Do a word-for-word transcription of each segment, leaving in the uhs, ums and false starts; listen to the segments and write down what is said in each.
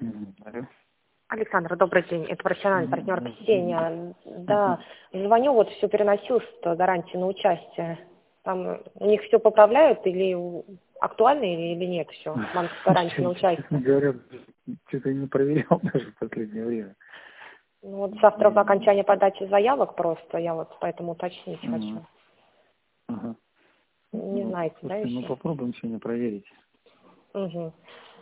Мгм. Алло. Александра, добрый день. Это профессиональный Мгм. партнер Да, Ксения. Да, Мгм. звоню, вот все переносилось, гарантия на участие. Там у них все поправляют или у- актуально или, или нет все? Банковская гарантия на Честно честно участие. говоря, что-то не проверял даже в последнее время. Ну, вот завтра по М, окончании подачи заявок просто, я вот поэтому уточнить ага, хочу. ага. Не Ну, знаете, да, слушайте, ну еще? попробуем сегодня проверить. Угу.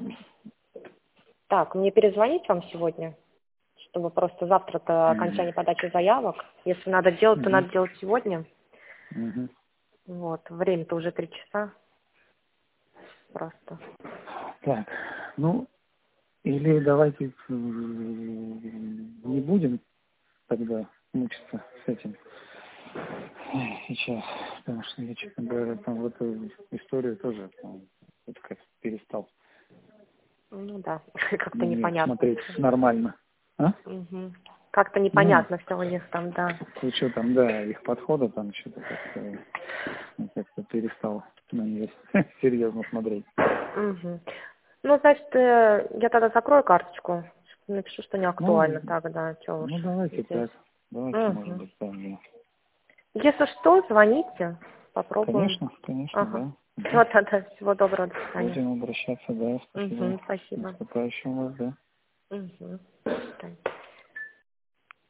Так, мне перезвонить вам сегодня, чтобы просто завтра-то Мгм. окончание подачи заявок. Если надо делать, то Мгм. надо делать сегодня. Мгм. Вот, время-то уже три часа просто. Так, ну, или давайте м, не будем тогда мучиться с этим сейчас, потому что я, честно говоря, там в эту историю тоже там, вот как перестал Ну да, на как-то нее непонятно смотреть все. нормально. А? Угу. Как-то Ну, непонятно все у них там, да. с учетом, да, их подхода там что-то как-то, ну, как-то перестал на нее серьезно смотреть. Угу. Ну, значит, э, я тогда закрою карточку, напишу, что не Ну, актуально тогда, что уж ну давайте здесь. так. Давайте, может Угу. быть, так, да. Если что, звоните, попробуем. Конечно, конечно, Ага. да. Мгм. Вот, да, всего доброго, до свидания. Будем обращаться, да, спасибо. Угу, спасибо. Наступающим вас, да. Угу. До свидания.